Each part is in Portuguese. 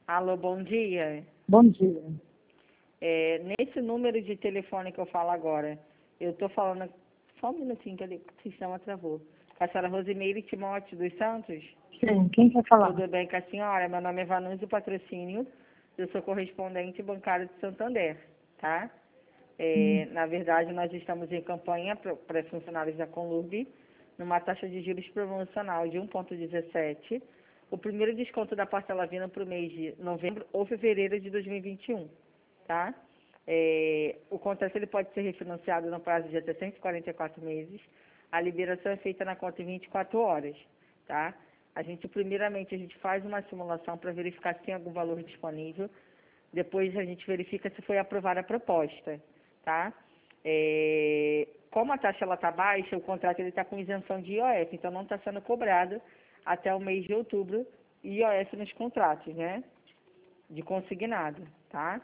Alô, bom dia. Bom dia. Nesse número de telefone que eu falo agora, eu estou falando... Só um minutinho que o sistema travou. Com a senhora Rosimeire Timóteo dos Santos? Sim, quem quer falar? Tudo bem com a senhora? Meu nome é Vanúzio Patrocínio. Eu sou correspondente bancário de Santander, tá? Na verdade, nós estamos em campanha para funcionários da Conlurb, numa taxa de juros promocional de 1,17. O primeiro desconto da parcela vindo para o mês de novembro ou fevereiro de 2021, tá? O contrato ele pode ser refinanciado no prazo de até 144 meses. A liberação é feita na conta em 24 horas, tá? Primeiramente, a gente faz uma simulação para verificar se tem algum valor disponível. Depois, a gente verifica se foi aprovada a proposta, tá? Como a taxa está baixa, o contrato está com isenção de IOF, então não está sendo cobrado até o mês de outubro IOF nos contratos, né? De consignado, tá?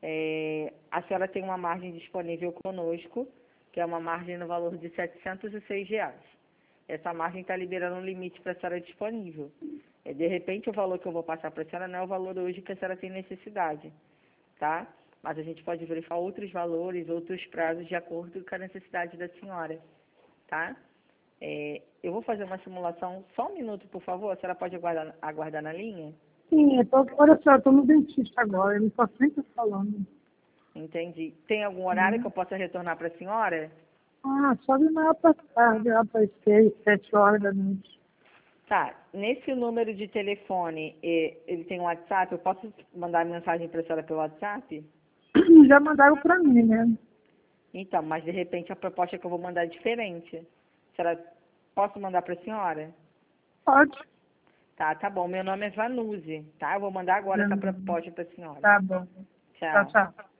A senhora tem uma margem disponível conosco, que é uma margem no valor de R$ 706. Essa margem está liberando um limite para a senhora disponível. De repente, o valor que eu vou passar para a senhora não é o valor hoje que a senhora tem necessidade, tá? Mas a gente pode verificar outros valores, outros prazos de acordo com a necessidade da senhora, tá? Eu vou fazer uma simulação, só um minuto, por favor. A senhora pode aguardar na linha? Sim, olha só, eu estou no dentista agora, ele está sempre falando. Entendi. Tem algum horário que eu possa retornar para a senhora? Só de manhã para tarde, lá para as 6, 7 horas da noite. Tá. Nesse número de telefone, ele tem um WhatsApp? Eu posso mandar mensagem para a senhora pelo WhatsApp? Já mandaram para mim, né? Então, mas de repente a proposta que eu vou mandar é diferente. A senhora, posso mandar para a senhora? Pode. Tá bom. Meu nome é Vanuzi, tá? Eu vou mandar agora essa proposta para a senhora. Tá bom. Tchau, Tchau. tchau.